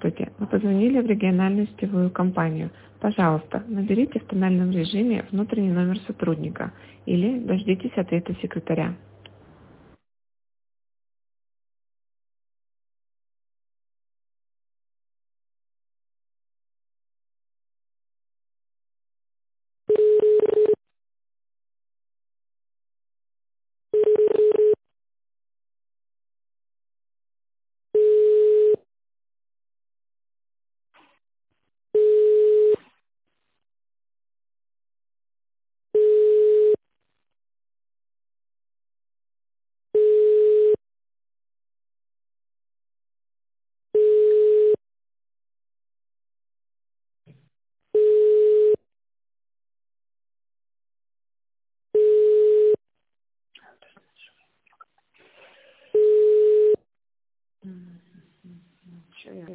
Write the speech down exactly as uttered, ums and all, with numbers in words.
Здравствуйте. Вы позвонили в региональную сетевую компанию. Пожалуйста, наберите в тональном режиме внутренний номер сотрудника или дождитесь ответа секретаря. М, Чё я